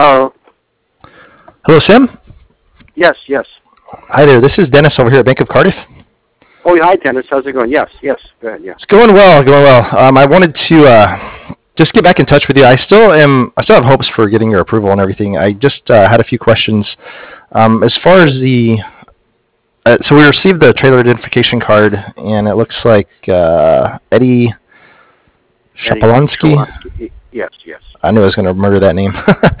Hello. Hello, Sam. Yes. Hi there. This is Dennis over here at Bank of Cardiff. Oh, hi, Dennis. How's it going? Yes. Go ahead. Yeah. It's going well, going well. I wanted to just get back in touch with you. I still have hopes for getting your approval and everything. I just had a few questions. As far as so we received the trailer identification card, and it looks like Eddie Eddie Shapolansky. Yes. I knew I was going to murder that name.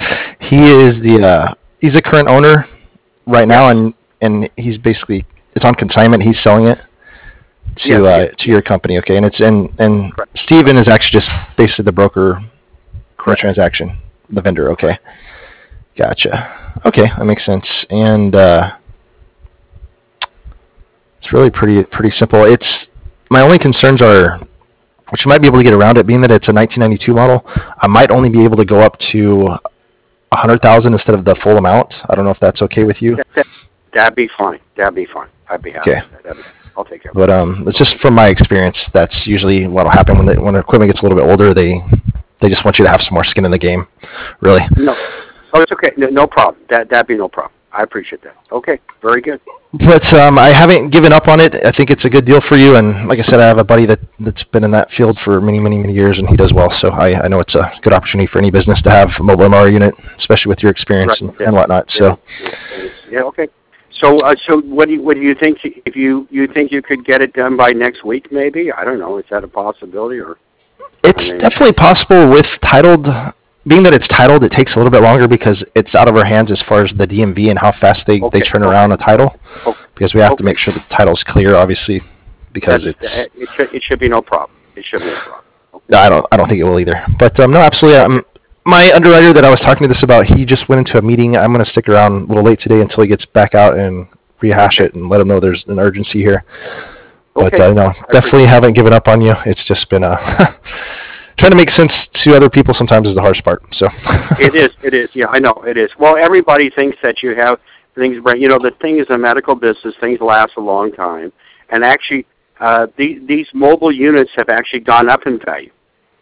He's the current owner right now, and he's basically it's on consignment. He's selling it to your company, okay? And Correct. Steven is actually just basically the broker in the Correct. transaction, the vendor, okay? Gotcha. Okay, that makes sense. And it's really pretty simple. It's my only concerns are, which you might be able to get around it, being that it's a 1992 model. I might only be able to go up to 100,000 instead of the full amount. I don't know if that's okay with you. That'd be fine. I'd be happy. Okay. I'll take care of it. But it's just from my experience, that's usually what'll happen when equipment gets a little bit older. They just want you to have some more skin in the game, really. No. Oh, it's okay. No problem. That'd be no problem. I appreciate that. Okay. Very good. But I haven't given up on it. I think it's a good deal for you. And like I said, I have a buddy that's been in that field for many years, and he does well. So I know it's a good opportunity for any business to have a mobile MR unit, especially with your experience and whatnot. So. Yeah. Okay. So what do you think? If you think you could get it done by next week, maybe? I don't know. Is that a possibility? Or it's definitely possible with titled. Being that it's titled, it takes a little bit longer because it's out of our hands as far as the DMV and how fast they turn around a title. Because we have to make sure the title's clear, obviously, because it should be no problem. It should be no problem. Okay. No, I don't think it will either. But no, absolutely. My underwriter that I was talking to this about, he just went into a meeting. I'm going to stick around a little late today until he gets back out and rehash it and let him know there's an urgency here. But no, definitely haven't given up on you. It's just been trying to make sense to other people sometimes is the hardest part. So it is. Yeah, I know it is. Well, everybody thinks that you have things. The thing is, a medical business, things last a long time, and actually, these mobile units have actually gone up in value.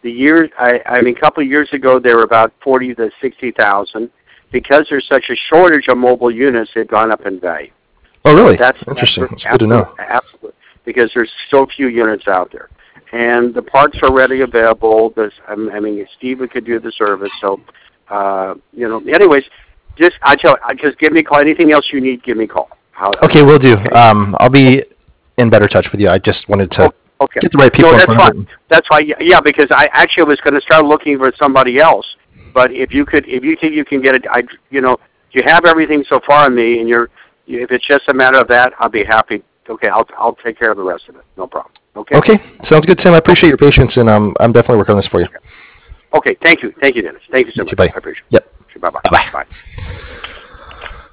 A couple of years ago, they were about 40 to 60,000. Because there's such a shortage of mobile units, they've gone up in value. Oh, really? That's interesting. That's good to know. Absolutely, because there's so few units out there. And the parts are readily available. Steve could do the service. So, anyways, just give me a call. Anything else you need, give me a call. Okay, will do. Okay. I'll be in better touch with you. I just wanted to get the right people. No, that's fine. That's fine. Yeah, because I actually was going to start looking for somebody else. But if you think you can get it, you have everything so far on me, and if it's just a matter of that, I'll be happy. Okay, I'll take care of the rest of it. No problem. Okay, sounds good, Tim. I appreciate your patience, and I'm definitely working on this for you. Okay, thank you, Dennis. Thank you so much. Bye. I appreciate it. Yep. Bye-bye. Bye-bye. Bye.